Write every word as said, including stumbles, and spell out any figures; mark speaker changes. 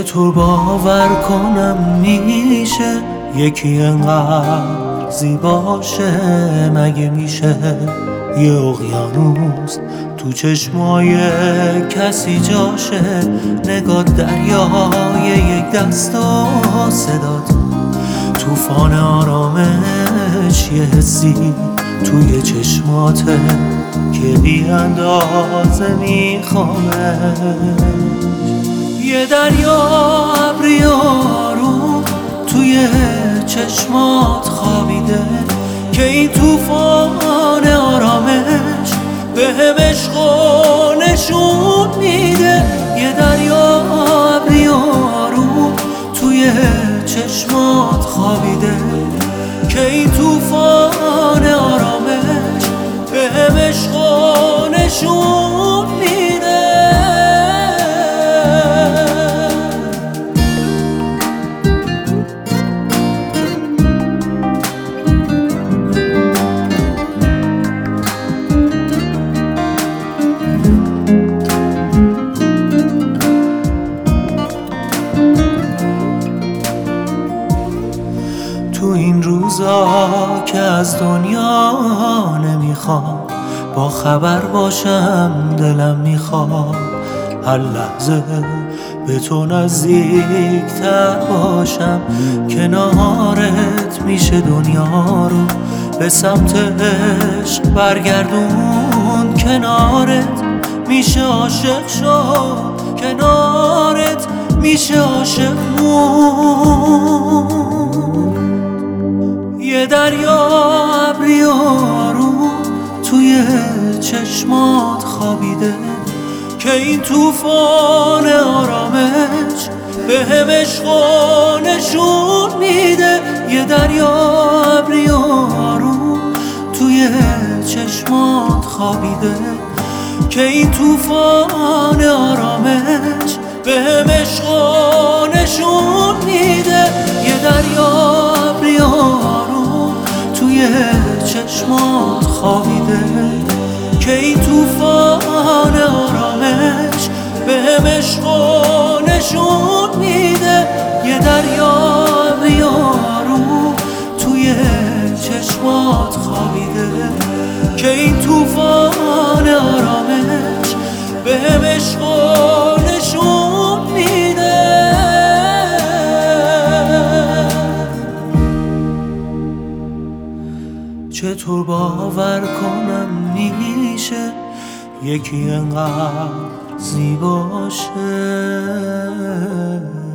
Speaker 1: چطور باور کنم میشه یکی انقدر زیباشه؟ مگه میشه یه اقیانوس تو چشمای کسی جاشه؟ نگاه دریای یک دست و صدات توفان آرامش، یه حسی توی چشماته که بی اندازه میخوامش. یه دریا ابری آروم توی چشمات خوابیده که این توفان آرامش بهم عشق و نشون میده. یه دریا ابری آروم توی چشمات خوابیده که این توفان آرامش بهم عشق و نشون میده. تو این روزا که از دنیا نمیخوام با خبر باشم، دلم میخواد هر لحظه به تو نزدیکتر باشم. کنارت میشه دنیا رو به سمت عشق برگردون، کنارت میشه عاشق شد، کنارت میشه عاشق مون. یه دریا ابری آروم توی چشمات خوابیده که این توفان آرامش بهم عشق و نشون میده. یه دریا ابری آروم توی چشمات خوابیده که این توفان آرامش بهم عشق و نشون میده. یه دریا ابری آروم توی چشمات خوابیده که این توفان آرامش بهم عشق و نشون میده. یه دریا ابری آروم توی چشمات خوابیده که این توفان آرامش بهم عشق و نشون میده. چطور باور کنم میشه یکی انقدر زیباشه؟